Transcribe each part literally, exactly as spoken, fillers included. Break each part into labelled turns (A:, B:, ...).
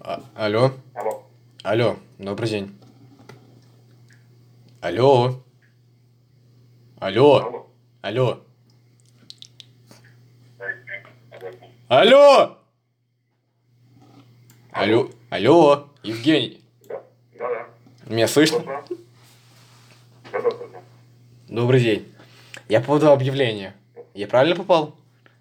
A: А, алло.
B: Алло.
A: Алло, добрый день. Алло. Алло.
B: Алло.
A: Алло. Алло. Алло. Алло. Евгений.
B: Да, да, да.
A: Меня слышно?
B: Слышно? Да, да, слышно.
A: Добрый день. Я по поводу объявления. Я правильно попал?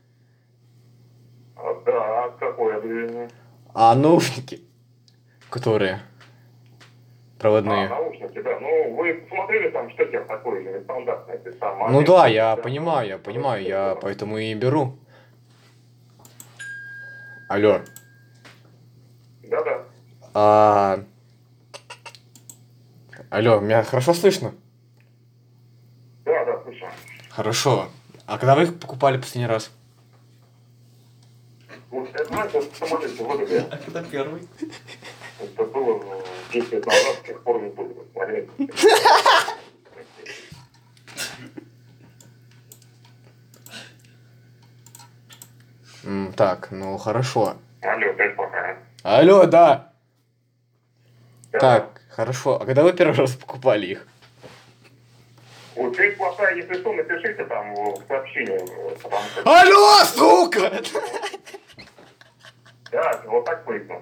B: А, да, какое объявление?
A: А наушники, которые
B: А,
A: проводные.
B: наушники, да. Ну, вы посмотрели там штекер такой или нестандартный, ты сам.
A: Ну
B: момент,
A: да, я
B: да,
A: понимаю, я
B: ну,
A: понимаю, я
B: да.
A: поэтому и беру. Алло.
B: Да, да.
A: А... Алло, меня хорошо слышно?
B: Да, да, слышно.
A: Хорошо. А когда вы их покупали последний раз?
B: Вот, это, знаете, вот в самолете выдали.
C: А когда первый?
B: Это было ну, десять лет назад, с тех пор не буду смотреть.
A: М, так, ну хорошо.
B: Алло, опять плохая.
A: Алло, да.
B: Да,
A: Так, хорошо. А когда вы первый раз покупали их?
B: да. Вот связь плохая, если что, напишите там в сообщении, потому что...
A: Алло, сука!
B: Да, вот так слышно.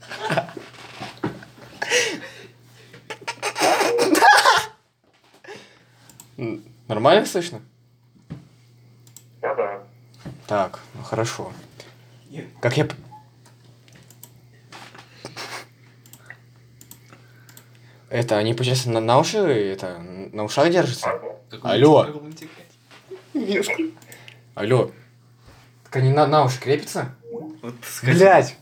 A: М, Нормально слышно?
B: Да, да.
A: Так, ну хорошо. Как я... п- Это, они, получается, на, на уши, это, на ушах держатся?
B: Алло.
A: Алло.
C: Как он текает?
A: Алло. Так они на, на уши крепятся?
C: Вот скажи.
A: Блять!